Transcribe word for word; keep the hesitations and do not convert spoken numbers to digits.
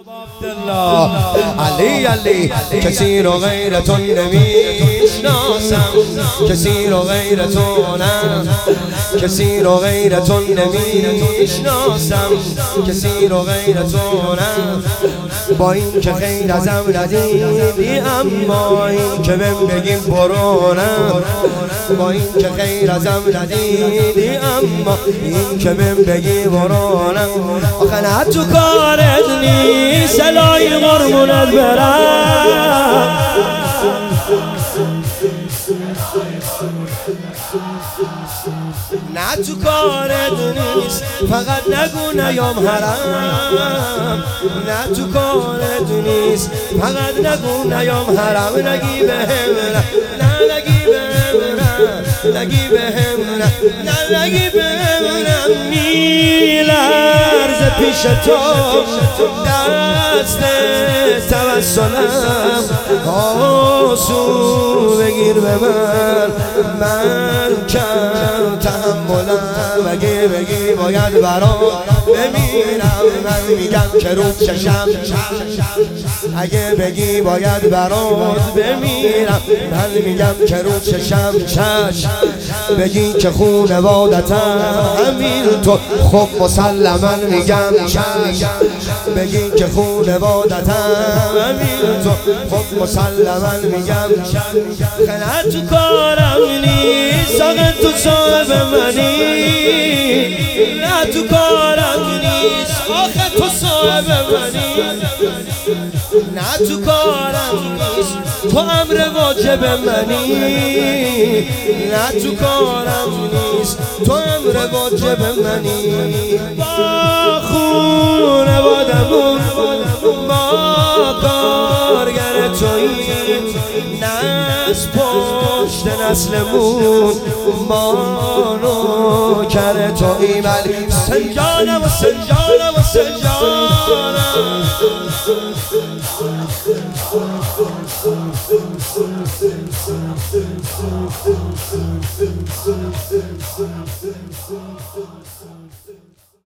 عبدالله علی علی کسی رو غیر تو نمیشناسم، کسی رو غیر تو نه، کسی رو غیر تو نمیشناسم، کسی رو غیر تو نه. با این که خیر ازم ندیدی اما این که بهم بگیم برو نه، با این که خیر ازم ندیدی اما این که بهم بگی برو نه. آخه نه تو کارت نیست الهی قربونت برم، نه تو کارت نیست فقط نگو نیام حرم، نه تو کارت نیست فقط نگو نیام حرم. نگی بهم نه، نگی بهم نه، نگی بهم نه، نه نگی بهم نه. میلرزه پیش تو دست توسلم، آسو بگیر به من، من کم تحملم. اگه بگی باید برات بمیرم، من میگم که رو چشم، اگه بگی باید برات بمیرم، من میگم که رو چشم چشم. بگی که خونوادتم همین تو، خب مسلما میگم چشم. بگی که خونوادتم همین تو، خب مسلما میگم چشم. نه تو کارم نیست آقا تو صاحب منی، نه تو کارم نیست آخه تو صاحب منی، نه تو کارم نیست تو امر واجب منی، نه تو کارم نیست تو امر واجب منی. با خونه بادمون با کارگر توییم، نسل پشت نسلمون ما نوکر توییم. علی سنجانم و سنجانم و سنجانم.